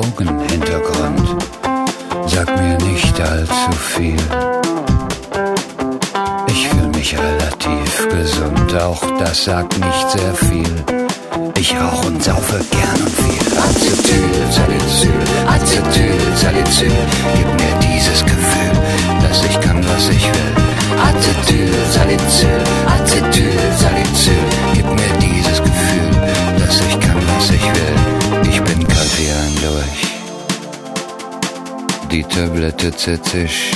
Drogenhintergrund sagt mir nicht allzu viel. Ich fühl mich relativ gesund, auch das sagt nicht sehr viel. Ich rauch und saufe gern und viel. Acetylsalicyl, Acetylsalicyl, gib mir dieses Gefühl, dass ich kann, was ich will. Acetylsalicyl, Acetylsalicyl, gib mir dieses Gefühl, dass ich kann, was ich will. Ich bin kalt wie ein Lurch, die Tablette zisch.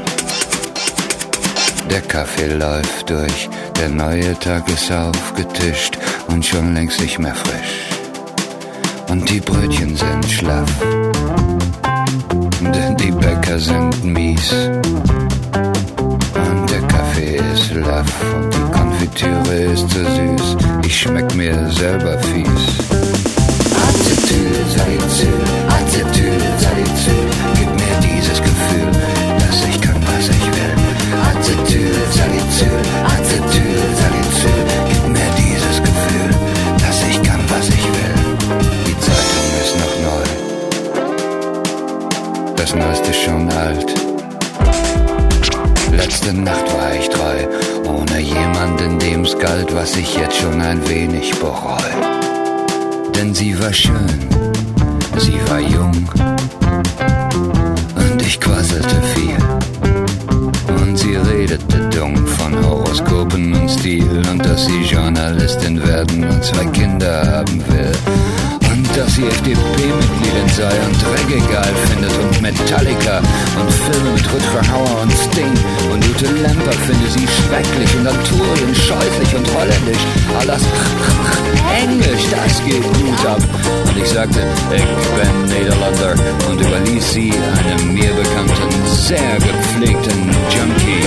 Der Kaffee läuft durch, der neue Tag ist aufgetischt und schon längst nicht mehr frisch. Und die Brötchen sind schlaff, denn die Bäcker sind mies. Und der Kaffee ist laff und die Konfitüre ist zu süß. Ich schmeck mir selber fies. Acetylsalicyl, Acetylsalicyl, gib mir dieses Gefühl, dass ich kann, was ich will. Acetylsalicyl, Acetylsalicyl, gib mir dieses Gefühl, dass ich kann, was ich will. Die Zeitung ist noch neu, das Neueste schon alt. Letzte Nacht war ich treu, ohne jemanden, dem's galt, was ich jetzt schon ein wenig bereu. Denn sie war schön, sie war jung und ich quasselte viel. Und sie redete dumm von Horoskopen und Stil und dass sie Journalistin werden und 2 Kinder haben will. Und dass sie FDP-Mitgliedin sei und Reggae geil findet und Metallica und Filme mit Rutger Hauer und Sting. Und Ute Lemper finde sie schrecklich und Arthurien scheußlich und holländisch. Aber das Englisch, das geht gut ab. Und ich sagte, ich bin Niederländer und überließ sie einem mir bekannten, sehr gepflegten Junkie.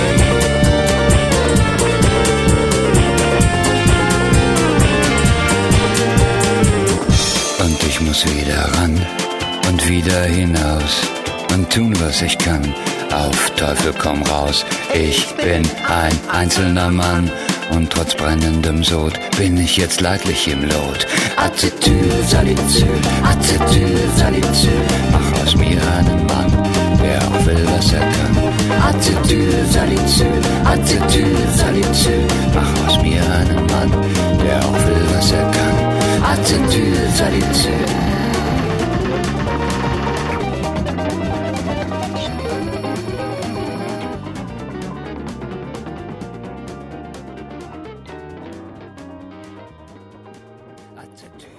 Und ich muss wieder ran und wieder hinaus und tun, was ich kann. Auf Teufel komm raus, ich bin ein einzelner Mann und trotz brennendem Sod bin ich jetzt leidlich im Lot. Acetylsalicyl, Acetylsalicyl, mach aus mir einen Mann, der auch will, was er kann. Acetylsalicyl, Acetylsalicyl, mach aus mir einen Mann, der auch will, was er kann. Acetylsalicyl. Acetylsalicyl.